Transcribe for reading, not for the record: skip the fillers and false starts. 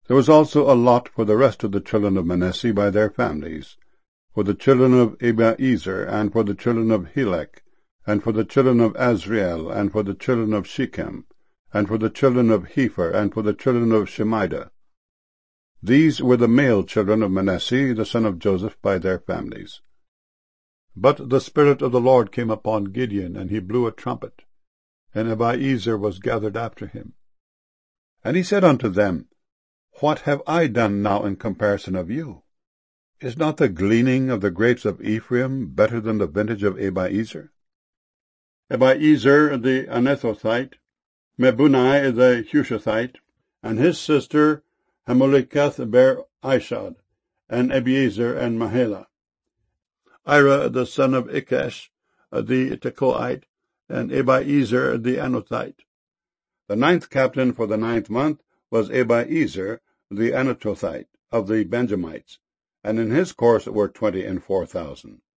There was also a lot for the rest of the children of Manasseh by their families, for the children of Abiezer, and for the children of Helek, and for the children of Azriel, and for the children of Shechem, and for the children of Hepher, and for the children of Shemida. These were the male children of Manasseh, the son of Joseph, by their families. But the Spirit of the Lord came upon Gideon, and he blew a trumpet, and Abiezer was gathered after him. And he said unto them, What have I done now in comparison of you? Is not the gleaning of the grapes of Ephraim better than the vintage of Abiezer? Abiezer the Anathothite, Mebunai the Hushathite, and his sister Hamoliketh bare Ishad, and Abiezer and Mahalah. Ira the son of Ikesh the Tekoite, and Abiezer the Anothite. The 9th captain for the 9th month was Abiezer the Anatothite of the Benjamites, and in his course were 24,000.